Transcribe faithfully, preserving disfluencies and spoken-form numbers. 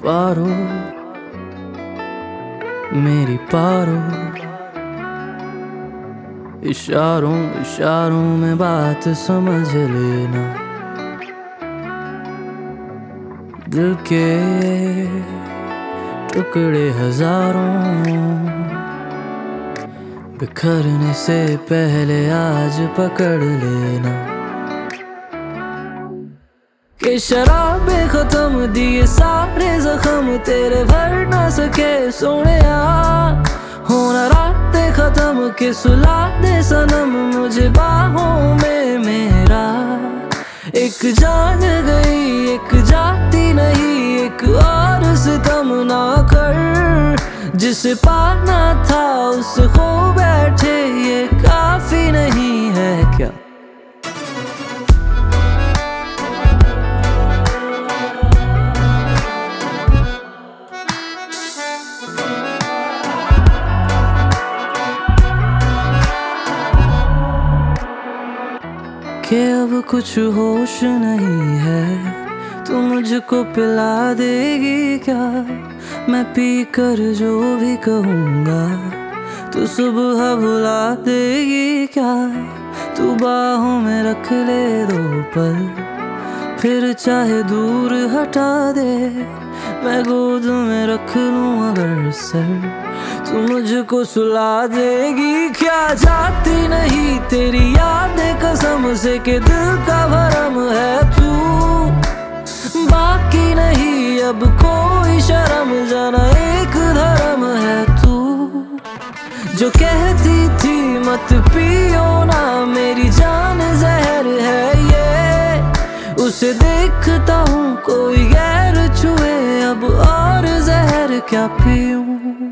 पारो मेरी पारो, इशारों इशारों में बात समझ लेना। दिल के टुकड़े हजारों बिखरने से पहले आज पकड़ लेना। कि शराबे खत्म दिए सारे जख्म तेरे भर ना सके सोनिया। होना रातें खत्म के सुला दे सनम मुझे बाहों में मेरा। एक जान गई एक जाती नहीं, एक और सितम ना कर। जिसे पाना था उसे खो बैठे ये काफी नहीं है क्या। कि अब कुछ होश नहीं है, तू मुझको पिला देगी क्या। मैं पी कर जो भी कहूँगा तू सुबह भुला देगी क्या। तू बाहों में रख ले दो पल फिर चाहे दूर हटा दे। मैं गोद में रख लूँ अगर सर तू मुझको सुला देगी क्या। जाती नहीं तेरी यादें कसम से कि दिल का भरम है तू। बाकी नहीं अब कोई शर्म जाना एक धर्म है तू। जो कहती थी मत पियो ना मेरी जान जहर है ये। उसे देखता हूँ कोई गैर छुए अब और जहर क्या पीऊं।